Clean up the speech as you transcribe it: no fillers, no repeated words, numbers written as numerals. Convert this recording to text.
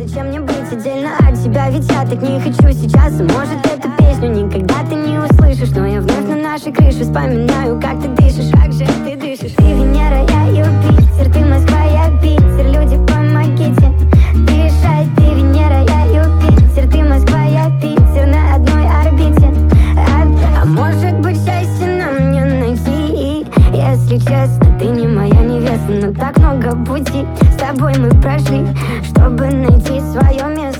зачем мне быть отдельно от тебя? Ведь я так не хочу сейчас. И может эту песню никогда ты не услышишь, но я вновь на нашей крыше вспоминаю, как ты дышишь. Как же ты дышишь? Ты Венера, я Юпитер, ты Москва, я Питер. Люди, помогите дышать. Ты Венера, я Юпитер, ты Москва, я Питер. На одной орбите. А может быть счастье нам не найти? Если честно, ты не моя невеста, но так много пути с тобой мы прошли, чтобы найти свое место.